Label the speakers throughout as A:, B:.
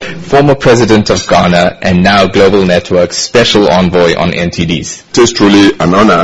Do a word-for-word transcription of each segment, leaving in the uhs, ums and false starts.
A: former President of Ghana and now Global Network's Special Envoy on N T Ds.
B: It is truly an honor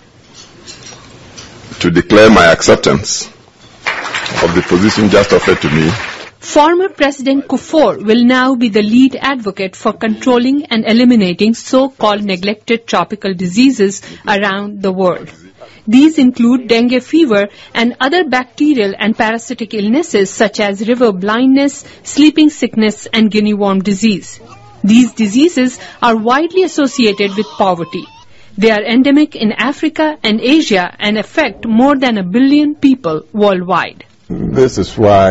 B: to declare my acceptance of the position just offered to me.
C: Former President Kufuor will now be the lead advocate for controlling and eliminating so-called neglected tropical diseases around the world. These include dengue fever and other bacterial and parasitic illnesses such as river blindness, sleeping sickness, and guinea worm disease. These diseases are widely associated with poverty. They are endemic in Africa and Asia and affect more than a billion people worldwide.
B: This is why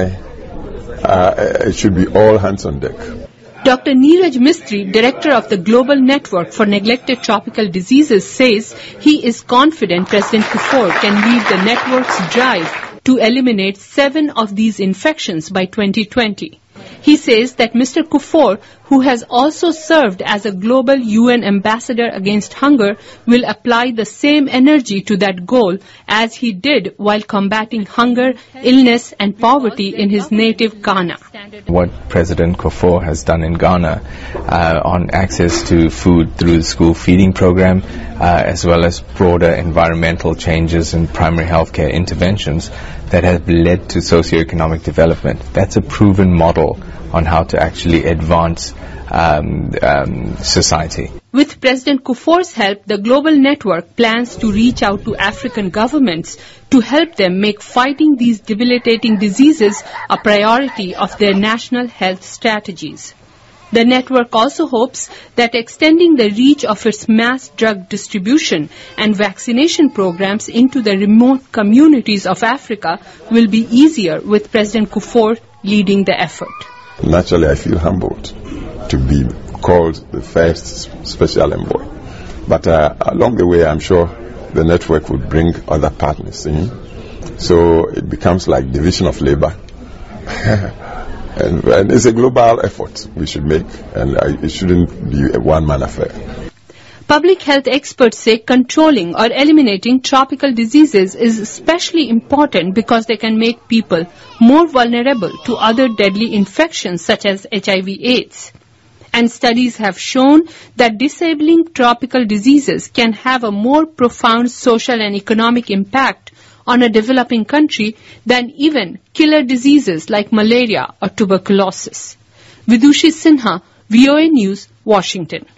B: uh, it should be all hands on deck.
C: Doctor Neeraj Mistry, director of the Global Network for Neglected Tropical Diseases, says he is confident President Kufuor can lead the network's drive to eliminate seven of these infections by twenty twenty. He says that Mister Kufuor, who has also served as a global U N ambassador against hunger, will apply the same energy to that goal as he did while combating hunger, illness, and poverty in his native Ghana.
A: What President Kufuor has done in Ghana uh, on access to food through the school feeding program, uh, as well as broader environmental changes and primary healthcare interventions that have led to socioeconomic development. That's a proven model on how to actually advance um, um, society.
C: With President Kufuor's help, the Global Network plans to reach out to African governments to help them make fighting these debilitating diseases a priority of their national health strategies. The network also hopes that extending the reach of its mass drug distribution and vaccination programs into the remote communities of Africa will be easier with President Kufuor leading the effort.
B: Naturally, I feel humbled to be called the first special envoy. But uh, along the way, I'm sure the network will bring other partners in. So it becomes like division of labor. And, and it's a global effort we should make, and uh, it shouldn't be a one-man affair.
C: Public health experts say controlling or eliminating tropical diseases is especially important because they can make people more vulnerable to other deadly infections such as H I V AIDS. And studies have shown that disabling tropical diseases can have a more profound social and economic impact on a developing country than even killer diseases like malaria or tuberculosis. Vidushi Sinha, V O A News, Washington.